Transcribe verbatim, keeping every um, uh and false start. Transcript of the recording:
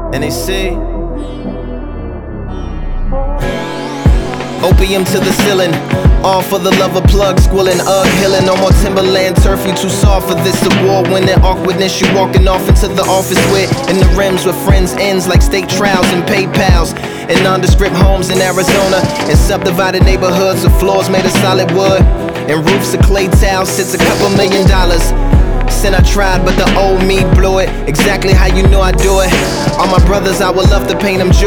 And they say opium to the ceiling, all for the love of plugs, squilling, ugh, hilling. No more Timberland turf, you too soft for this award-winning awkwardness. You walking off into the office with, in the rims with friends ends like state trials and PayPals. In nondescript homes in Arizona, in subdivided neighborhoods with floors made of solid wood, and roofs of clay tiles, sits a couple million dollars. Sin I tried, but the old me blew it. Exactly how you know I do it. All my brothers, I would love to paint them